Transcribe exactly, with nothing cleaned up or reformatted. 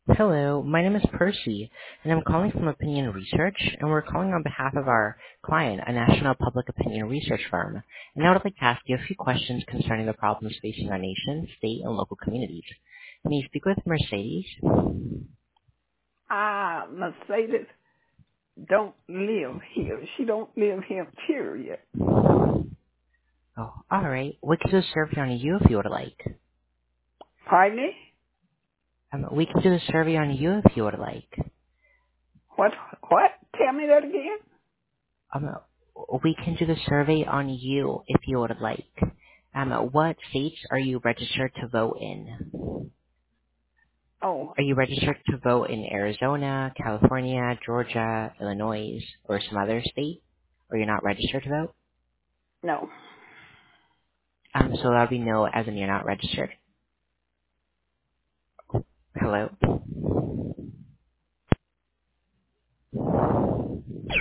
Hello, my name is Percy, and I'm calling from Opinion Research, and we're calling on behalf of our client, a national public opinion research firm. And I would like to ask you a few questions concerning the problems facing our nation, state, and local communities. May you speak with Mercedes? Ah, Mercedes don't live here. She don't live here, period. Oh, alright. We can do a survey on you if you would like. Pardon me? Um, we can do a survey on you if you would like. What? What? Tell me that again? Um, we can do the survey on you if you would like. Um, what states are you registered to vote in? Oh, Are you registered to vote in Arizona, California, Georgia, Illinois, or some other state? Or you're not registered to vote? no. Um, so that'll be no, as in you're not registered. Hello?